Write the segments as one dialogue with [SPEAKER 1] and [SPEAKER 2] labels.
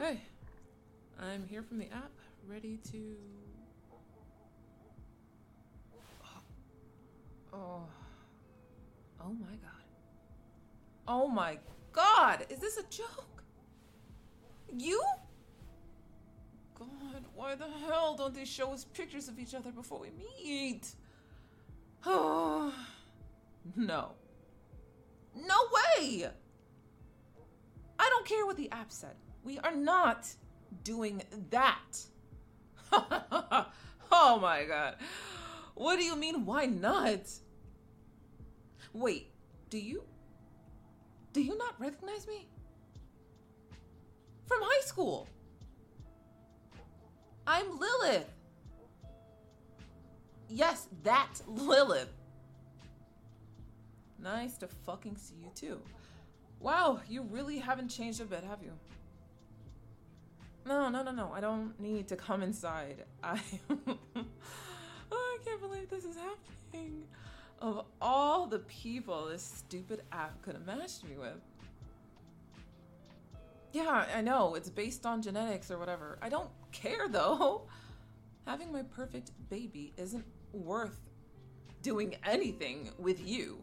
[SPEAKER 1] Hey, I'm here from the app, ready to... Oh. Oh my god. Oh my god! Is this a joke? You? God, why the hell don't they show us pictures of each other before we meet? Oh. No. No way! I don't care what the app said. We are not doing that. Oh my god. What do you mean, why not? Wait, do you not recognize me? From high school. I'm Lilith. Yes, that Lilith. Nice to fucking see you too. Wow, you really haven't changed a bit, have you? No. I don't need to come inside. I can't believe this is happening. Of all the people this stupid app could have matched me with. Yeah, I know, it's based on genetics or whatever. I don't care though. Having my perfect baby isn't worth doing anything with you.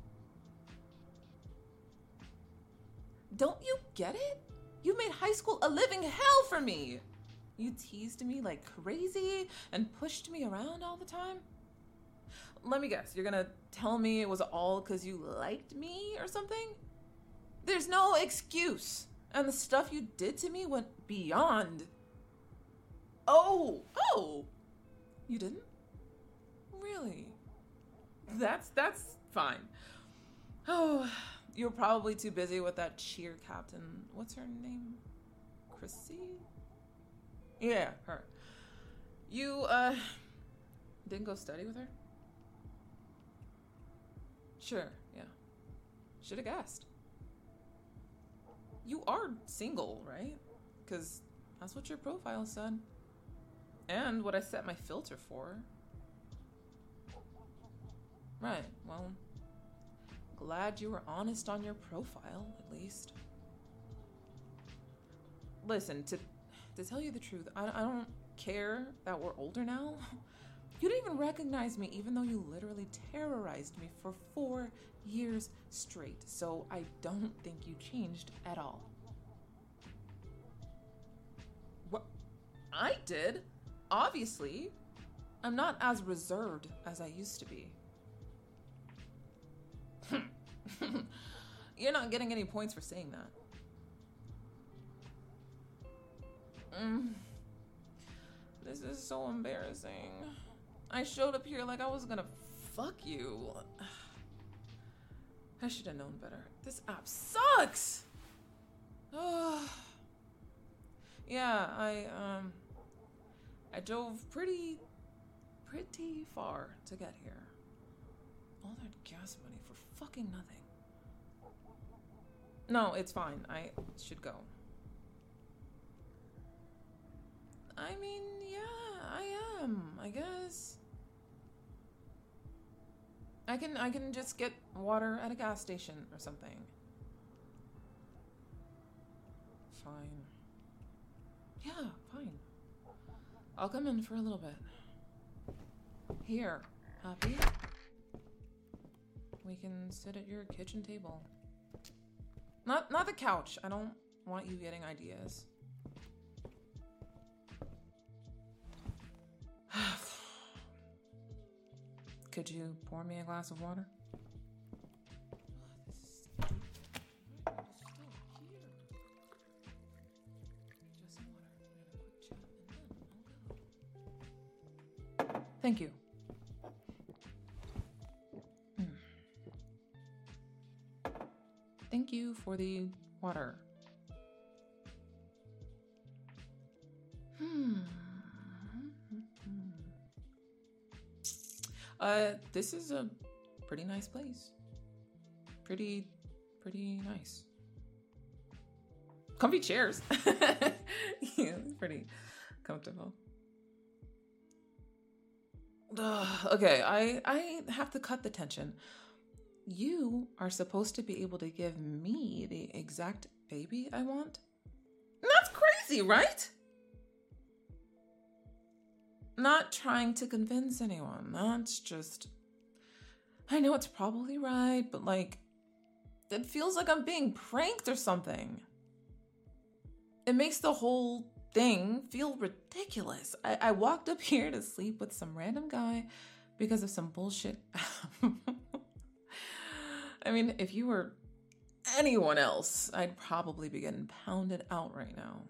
[SPEAKER 1] Don't you get it? You made high school a living hell for me. You teased me like crazy and pushed me around all the time. Let me guess, you're gonna tell me it was all because you liked me or something? There's no excuse. And the stuff you did to me went beyond. Oh, you didn't? Really? That's fine. Oh, you're probably too busy with that cheer captain. What's her name? Chrissy? Yeah, her. You, didn't go study with her? Sure, yeah. Should've guessed. You are single, right? Because that's what your profile said. And what I set my filter for. Right, well, glad you were honest on your profile, at least. Listen, to tell you the truth, I don't care that we're older now. You didn't even recognize me, even though you literally terrorized me for 4 years straight. So I don't think you changed at all. What? I did? Obviously. I'm not as reserved as I used to be. You're not getting any points for saying that. This is so embarrassing. I showed up here like I was gonna fuck you. I should have known better. This app sucks! Yeah, I drove pretty far to get here. All that gas money for fucking nothing. No, it's fine. I should go. I mean, yeah, I am, I guess. I can just get water at a gas station or something. Fine. Yeah, fine. I'll come in for a little bit. Here, happy? We can sit at your kitchen table. Not the couch. I don't want you getting ideas. Could you pour me a glass of water? Thank you. Thank you for the water. This is a pretty nice place. Pretty nice. Comfy chairs. Yeah, it's pretty comfortable. Okay, I have to cut the tension. You are supposed to be able to give me the exact baby I want? That's crazy, right? Not trying to convince anyone. That's just... I know it's probably right, but like, it feels like I'm being pranked or something. It makes the whole thing feel ridiculous. I walked up here to sleep with some random guy because of some bullshit. I mean, if you were anyone else, I'd probably be getting pounded out right now.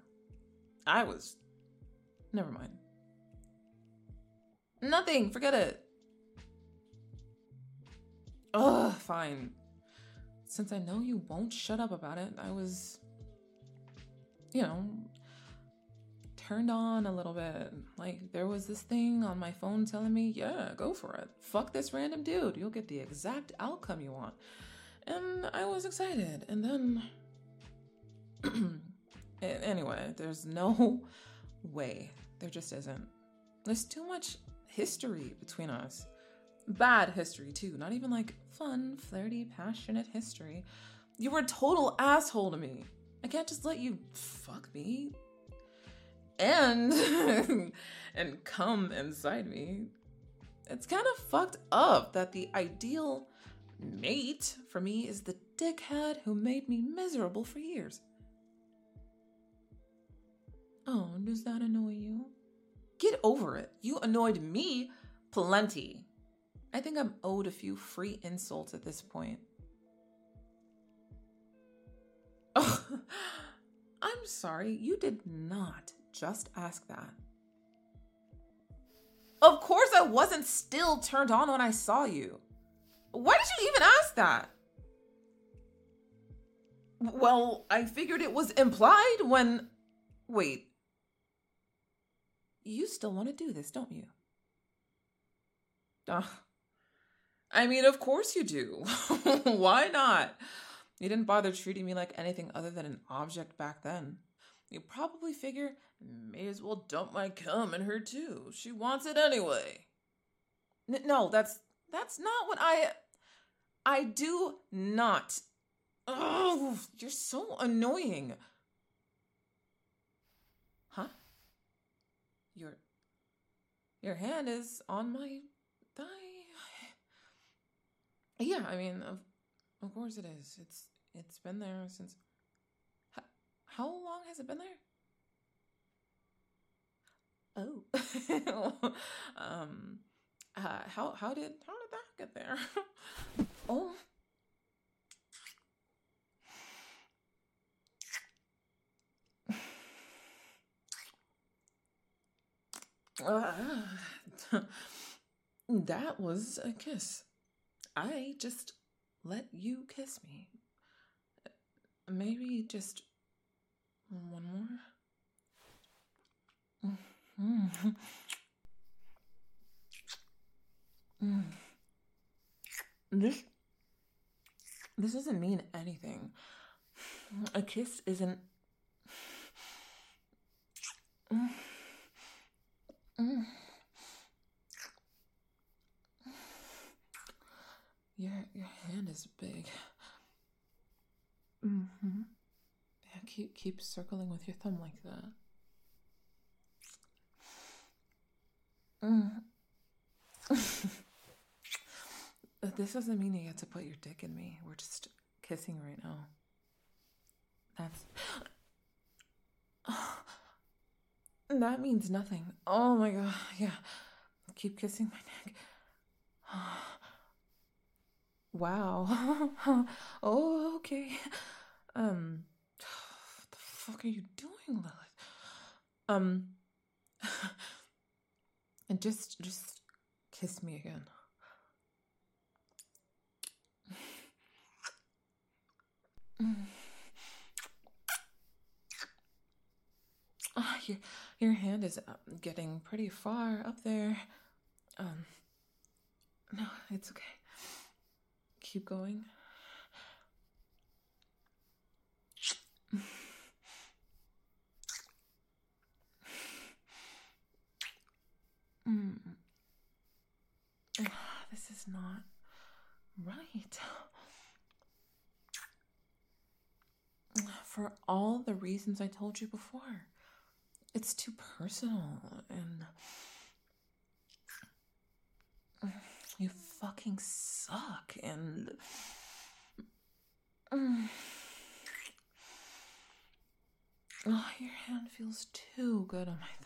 [SPEAKER 1] Never mind. Nothing, forget it. Ugh, fine. Since I know you won't shut up about it, I was, turned on a little bit. Like, there was this thing on my phone telling me, yeah, go for it. Fuck this random dude. You'll get the exact outcome you want. And I was excited. And then... Anyway, there's no way. There just isn't. There's too much history between us. Bad history, too. Not even like fun, flirty, passionate history. You were a total asshole to me. I can't just let you fuck me. And and come inside me. It's kind of fucked up that the ideal mate for me is the dickhead who made me miserable for years. Oh, does that annoy you? Get over it. You annoyed me plenty. I think I'm owed a few free insults at this point. Oh, I'm sorry. You did not just ask that. Of course I wasn't still turned on when I saw you. Why did you even ask that? Well, I figured it was implied when... Wait. You still want to do this, don't you? I mean, of course you do. Why not? You didn't bother treating me like anything other than an object back then. You probably figure, may as well dump my cum in her too. She wants it anyway. No, that's not what I do not. Oh, you're so annoying. Huh? Your hand is on my thigh. Yeah, I mean, of course it is. It's been there since... How long has it been there? Oh. How did that get there? Oh. That was a kiss. I just let you kiss me. Maybe just one more. This doesn't mean anything. A kiss isn't... Your hand is big. Yeah, keep circling with your thumb like that. This doesn't mean you get to put your dick in me. We're just kissing right now. That means nothing. Oh my god, yeah. Keep kissing my neck. Wow. Oh, okay. What the fuck are you doing, Lilith? And just kiss me again. Your hand is getting pretty far up there. No, it's okay. Keep going. This is not right. For all the reasons I told you before. It's too personal, and you fucking suck, and oh, your hand feels too good on my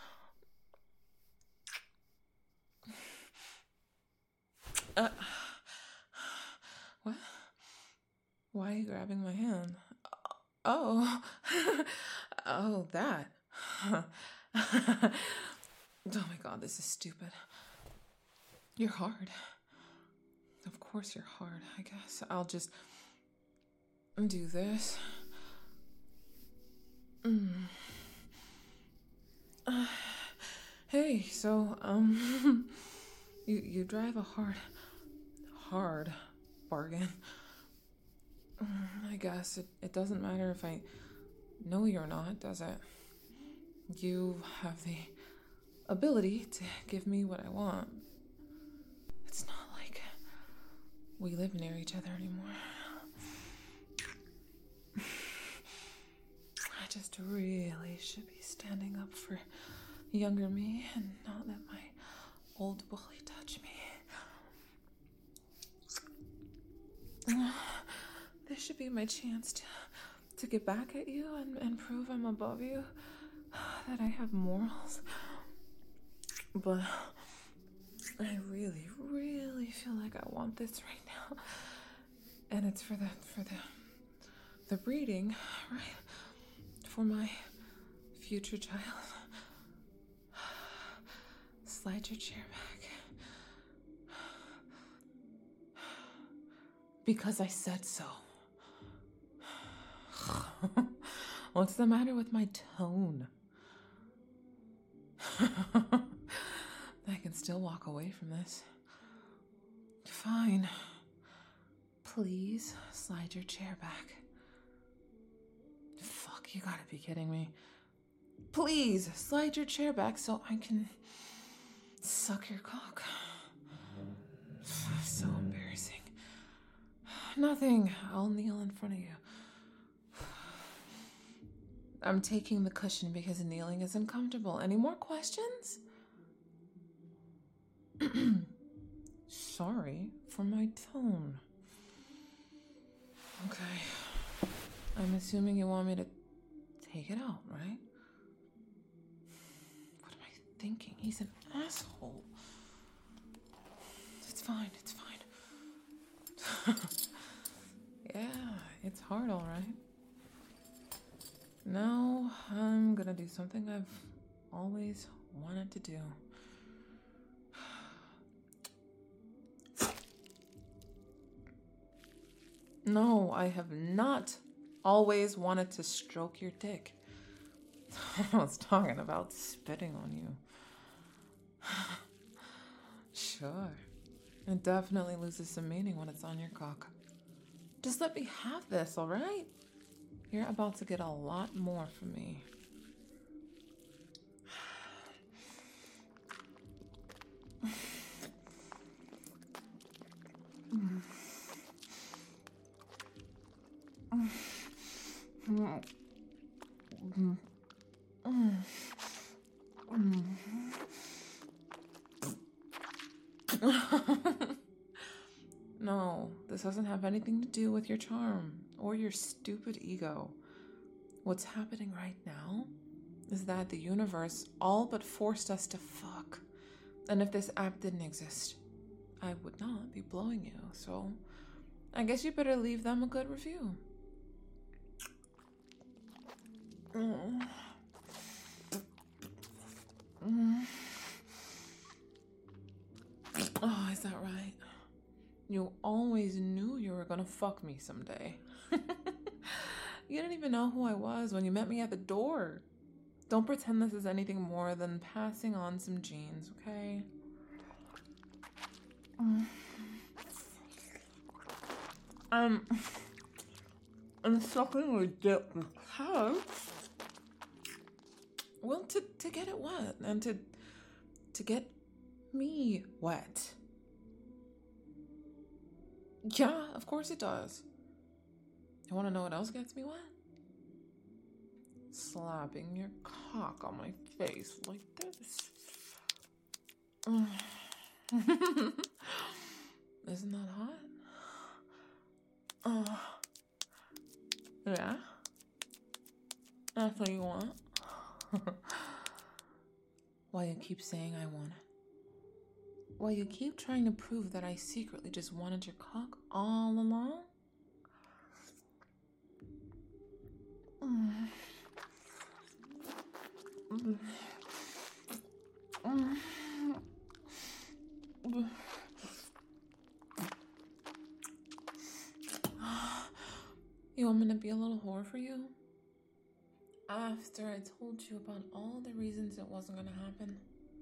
[SPEAKER 1] thigh. What? Why are you grabbing my hand? Oh, oh, that. Oh my god, this is stupid. You're hard. Of course you're hard, I guess. I'll just do this. Hey, so, you drive a hard bargain. I guess it doesn't matter if I know you or not, does it? You have the ability to give me what I want. It's not like we live near each other anymore. I just really should be standing up for younger me and not let my old bully touch me. This should be my chance to get back at you and prove I'm above you, that I have morals. But I really, really feel like I want this right now. And it's for the breeding, right? For my future child. Slide your chair back. Because I said so. What's the matter with my tone? I can still walk away from this. Fine. Please slide your chair back. Fuck, you gotta be kidding me. Please slide your chair back so I can suck your cock. So embarrassing. Nothing. I'll kneel in front of you. I'm taking the cushion because kneeling is uncomfortable. Any more questions? Sorry for my tone. Okay. I'm assuming you want me to take it out, right? What am I thinking? He's an asshole. It's fine, it's fine. Yeah, it's hard, all right. Now I'm gonna do something I've always wanted to do. No, I have not always wanted to stroke your dick. I was talking about spitting on you. Sure. It definitely loses some meaning when it's on your cock. Just let me have this, alright? You're about to get a lot more from me. No, this doesn't have anything to do with your charm or your stupid ego. What's happening right now is that the universe all but forced us to fuck. And if this app didn't exist, I would not be blowing you. So I guess you better leave them a good review. Oh, is that right? You always knew you were gonna fuck me someday. You didn't even know who I was when you met me at the door. Don't pretend this is anything more than passing on some genes, okay? I'm sucking your dick because, well, to get it wet and to get me wet. Yeah, of course it does. You want to know what else gets me wet? slapping your cock on my face like this. Isn't that hot? Yeah? That's what you want? Why you keep saying I want it? Why you keep trying to prove that I secretly just wanted your cock all along? You want me to be a little whore for you? After I told you about all the reasons it wasn't gonna happen.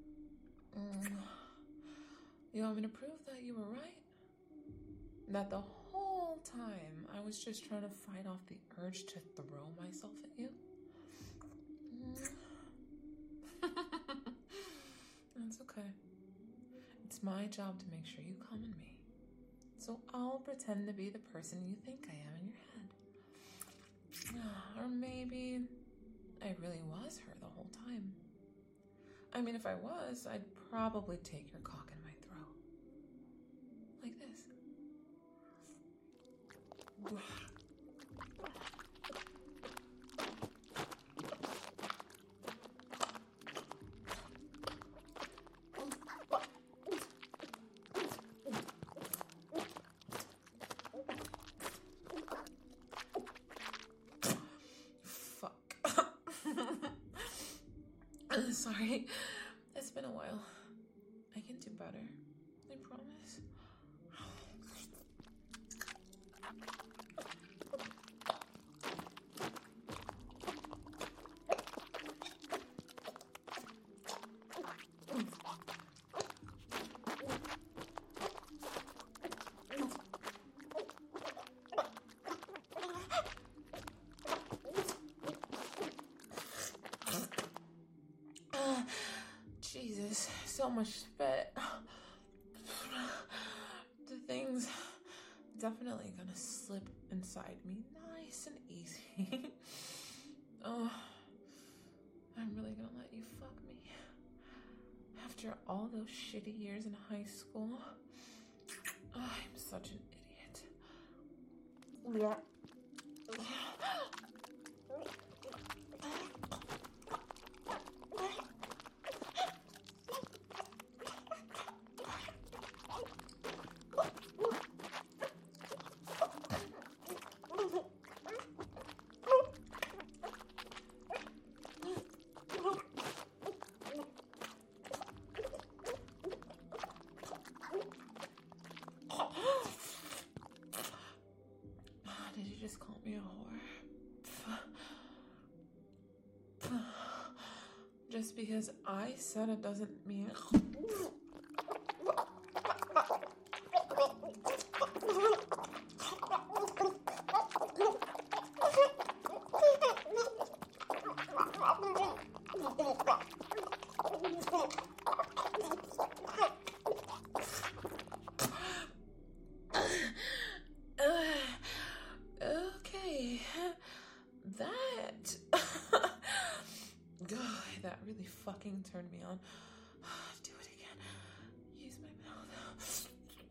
[SPEAKER 1] You want me to prove that you were right? That the whole time I was just trying to fight off the urge to throw myself at you? That's okay. It's my job to make sure you come in me. So I'll pretend to be the person you think I am in your head. Or maybe I really was her the whole time. I mean, if I was, I'd probably take your cock in my throat. Like this. Sorry, it's been a while. I can do better. I promise. Jesus, so much spit. The thing's definitely gonna slip inside me nice and easy. Oh, I'm really gonna let you fuck me. After all those shitty years in high school, I'm such an idiot. Yeah. Did you just call me a whore? Just because I said it doesn't mean... Okay, that... that really fucking turned me on. Do it again. Use my mouth.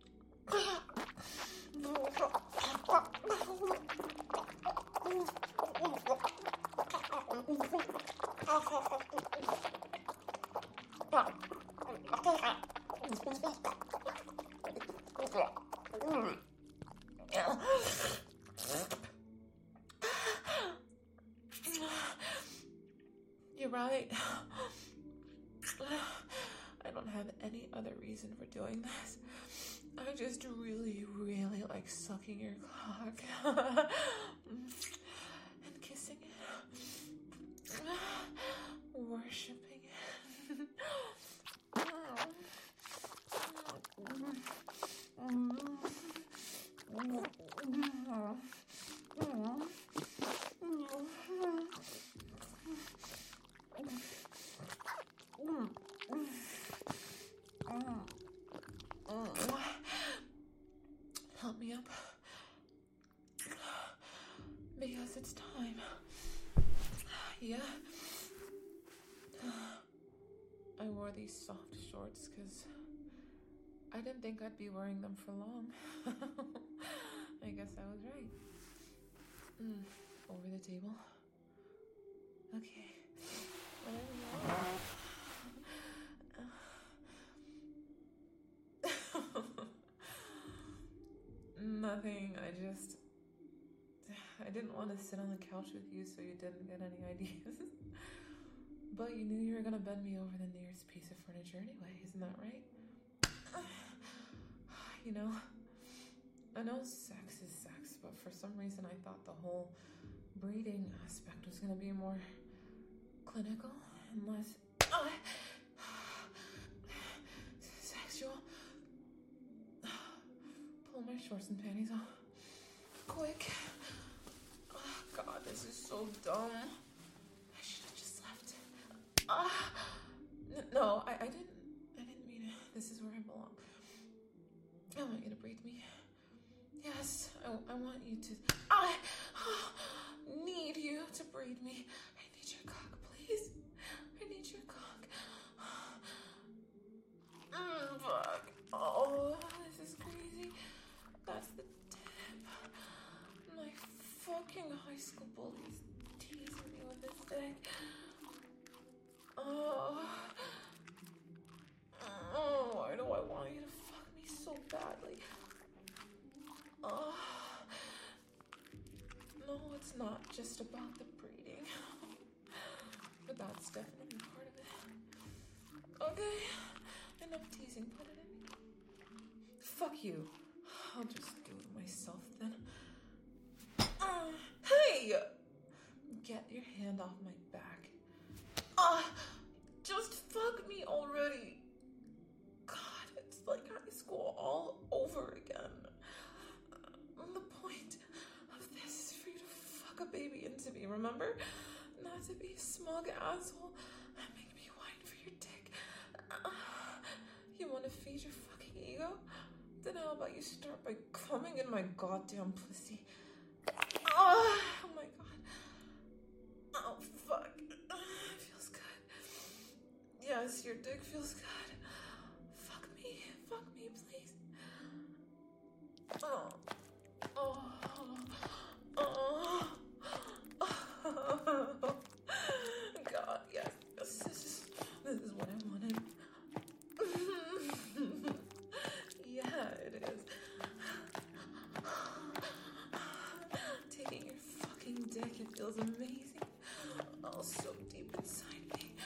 [SPEAKER 1] You're right. I don't have any other reason for doing this. I just really, really like sucking your cock and kissing it, worshiping it. Help me up, because it's time. Yeah. I wore these soft shorts because I didn't think I'd be wearing them for long. I guess I was right. Over the table. Okay. Nothing. I didn't want to sit on the couch with you so you didn't get any ideas. But you knew you were going to bend me over the nearest piece of furniture anyway, isn't that right? You know, I know sex is sex, but for some reason I thought the whole breeding aspect was going to be more clinical and less sexual. Pull my shorts and panties off. Quick. Oh, God, this is so dumb. I should have just left. No, I didn't mean it. This is where I belong. I want you to breathe me. Yes, I want you to. I need you to breathe me. I need your cock, please. I need your cock. Fuck. Oh, this is crazy. That's the tip. My fucking high school bullies teasing me with this thing. Why do I want you to fuck me so badly? No, it's not just about the breeding. But that's definitely part of it. Okay, enough teasing, put it in me. Fuck you. I'll just do it myself then. Hey! Get your hand off my back. Just fuck me already. God, it's like high school all over again. The point of this is for you to fuck a baby into me, remember? Not to be a smug asshole and make me whine for your dick. You want to feed your fucking ego? Then how about you start by coming in my goddamn pussy? Oh my god. Oh fuck. It feels good. Yes, your dick feels good. Fuck me, please. God, yes, this is what I wanted. Yeah, it is. Taking your fucking dick, it feels amazing. Oh, so deep inside me.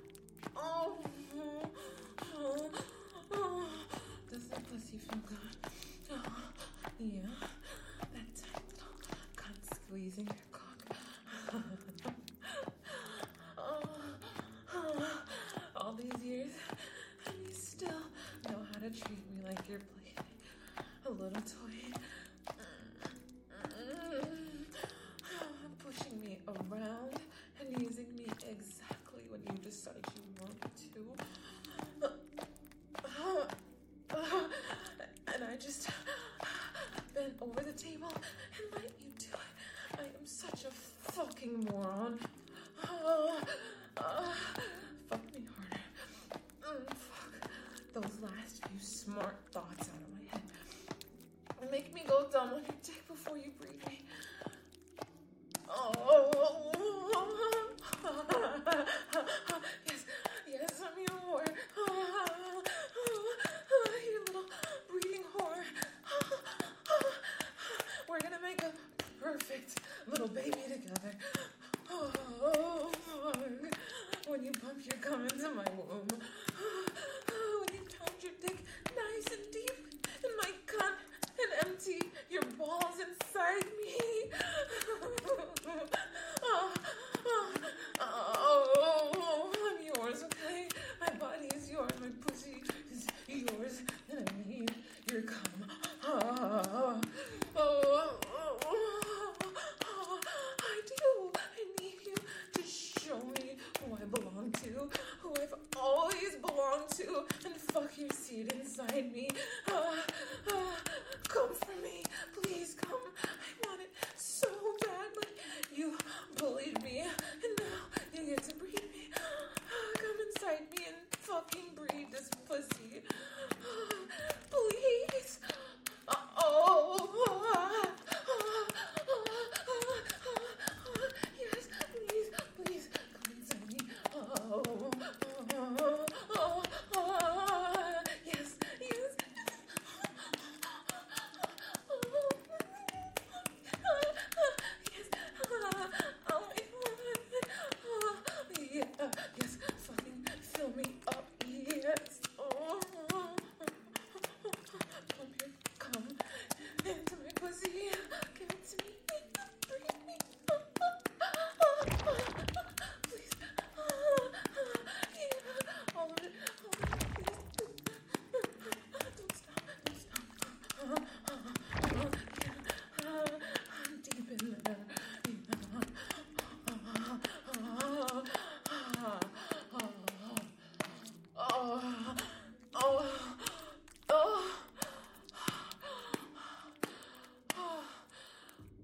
[SPEAKER 1] Does that pussy feel good? Yeah, that tight little cunt squeezing your cock. All these years, and you still know how to treat me like you're playing a little toy. Pushing me around and using me exactly when you decide you want to. And I just bent over the table and let you do it. I am such a fucking moron. Fuck me harder. Fuck those last few smart thoughts out of my head. Make me go dumb on your dick before you breathe me. Yes, I'm your whore. You little breathing whore. We're gonna make a perfect little baby together. When you pump your cum into my womb. When you pound your dick nice and deep in my cunt and empty your balls inside me. I'm yours, okay? My body is yours, my pussy is yours, and I need your cum. I do. I need you to show me who I belong to, who I've always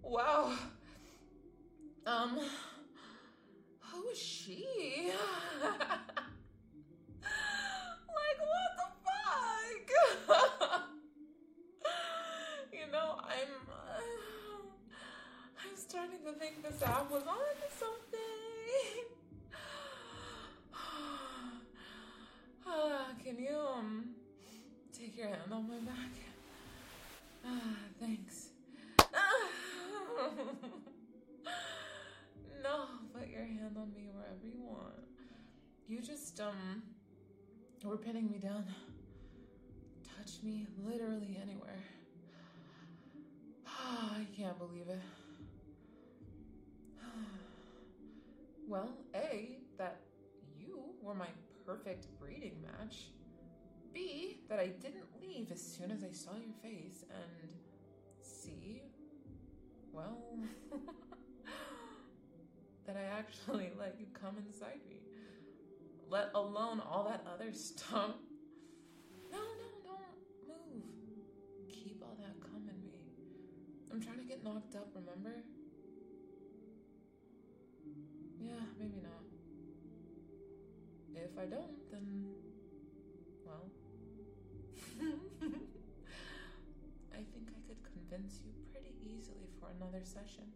[SPEAKER 1] Wow. Who is she? Like, what the fuck? I'm starting to think this app was on to something. Can you, take your hand on my back? Thanks. No, put your hand on me wherever you want. You just, were pinning me down. Touch me literally anywhere. I can't believe it. Well, A, that you were my perfect breeding match. B, that I didn't leave as soon as I saw your face. And C, well, that I actually let you come inside me. Let alone all that other stuff. No, don't move. Keep all that cum in me. I'm trying to get knocked up, remember? Yeah, maybe not. If I don't, then, well, I think I could convince you pretty easily for another session.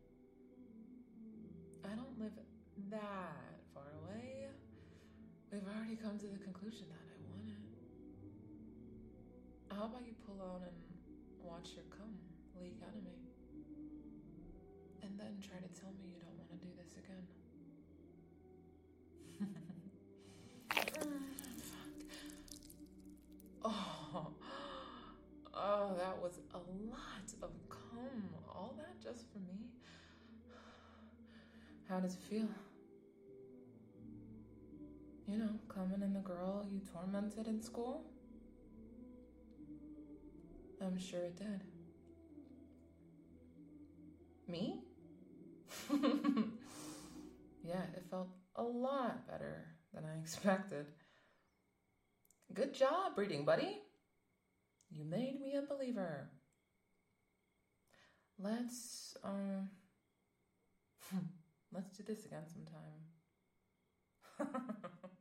[SPEAKER 1] I don't live that far away. We've already come to the conclusion that I want it. How about you pull out and watch your cum leak out of me? And then try to tell me you don't want to do this again. Fuck. Oh, that was a lot of cum. All that just for me? How does it feel? You know, coming in the girl you tormented in school? I'm sure it did. Me? Yeah, it felt a lot better than I expected. Good job, breeding buddy. You made me a believer. Let's do this again sometime.